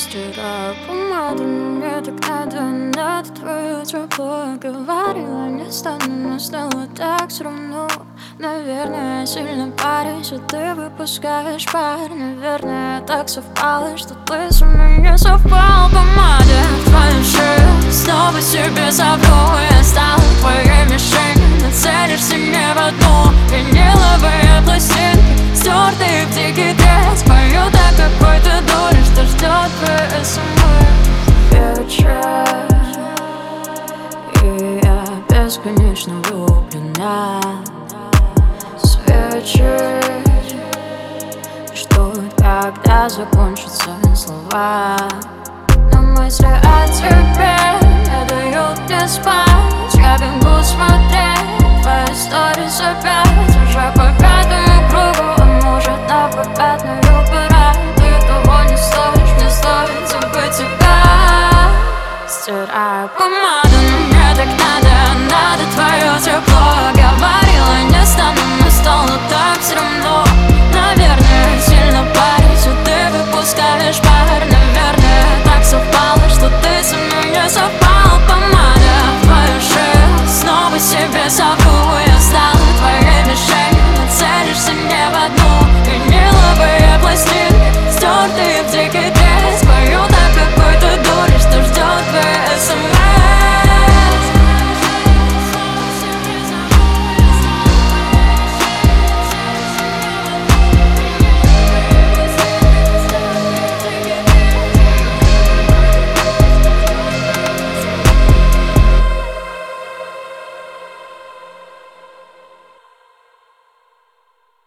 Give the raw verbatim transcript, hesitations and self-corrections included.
Стираю помаду, но мне так надо, надо твою тропу. Говорила, не стану, но стало так все равно. Наверное, я сильно парюсь, а ты выпускаешь пар. Наверное, так совпало, что ты со мной не совпал. Помада в твою шею, снова себе совру. Я стала твоей мишенью, нацелишься не в одну. Виниловые пластинки, стертые в дикий треск, поют о какой-то дуре, что ждет твой смс. Вечер, и я бесконечно влюблена. Свечи ждут, когда закончатся слова. Но мысли о тебе не дают мне спать. Я бегу смотреть твои сторис опять. Уже по пятому кругу, а может на попятную пора. Ты того не стоишь, мне стоит забыть тебя. Стираю помаду.